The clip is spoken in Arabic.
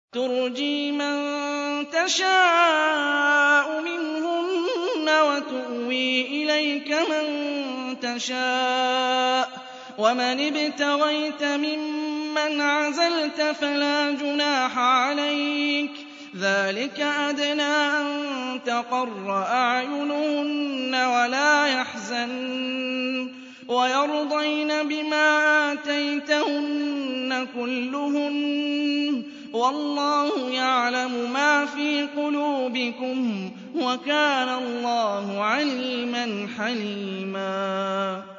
تُرْجِي مَن تَشَاءُ مِنْهُنَّ وَتُؤْوِي إِلَيْكَ مَن تَشَاءُ ۖ وَمَنِ ابْتَغَيْتَ مِمَّنْ عَزَلْتَ فَلَا جُنَاحَ عَلَيْكَ ۚ ذَٰلِكَ أَدْنَىٰ أَن تَقَرَّ أَعْيُنُهُنَّ وَلَا يَحْزَنَّ وَيَرْضَيْنَ بِمَا آتَيْتَهُنَّ كُلُّهُنَّ ۚ وَاللَّهُ يَعْلَمُ مَا فِي قُلُوبِكُمْ ۚ وَكَانَ اللَّهُ عَلِيمًا حَلِيمًا.